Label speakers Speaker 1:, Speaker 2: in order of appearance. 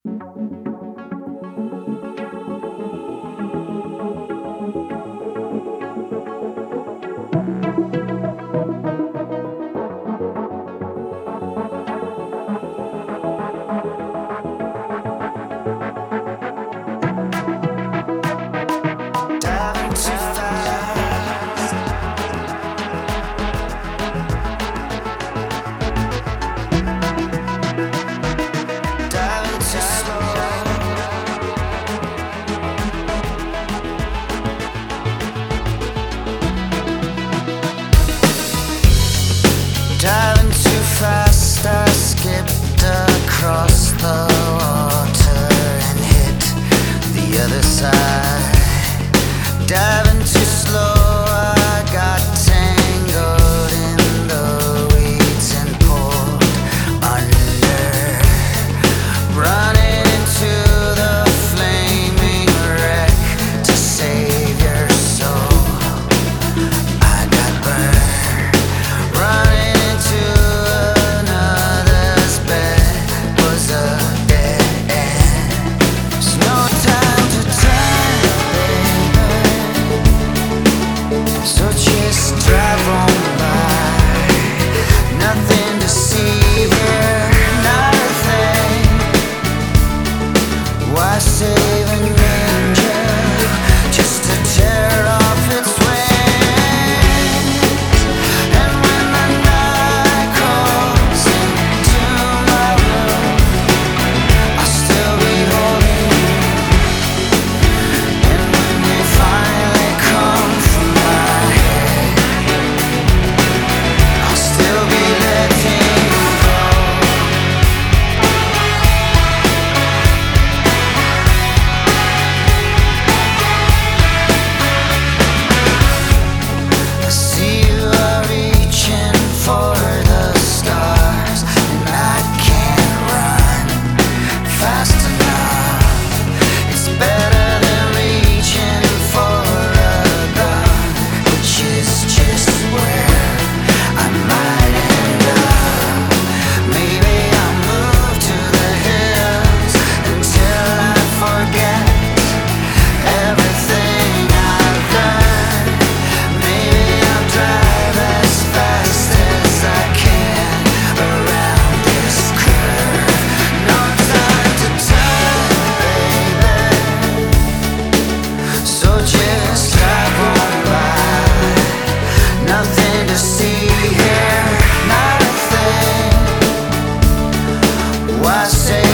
Speaker 1: Diving too fast, I skipped across the water and hit the other side. Diving too slow, I got tangled in the weeds and pulled under, running into the flaming wreck to save your soul. I got burned, running into another's bed was a dead end. There's no time to turn, baby, so just drive on by. Nothing to see here, not a thing. Why save an angel just to tear off its wings? And when the night crawls into my room, I'll still be holding you. And when they finally come from my head, I'll still be letting you go. I see you are reaching for the stars, and I can't run fast enough. It's better than reaching for a gun, which is just where I might end up. Maybe I'll move to the hills until I forget everything I've learned. Maybe I'll drive as fast as I can around this curve. No time to turn, baby, so just drive on by. Nothing to see here, not a thing. Why say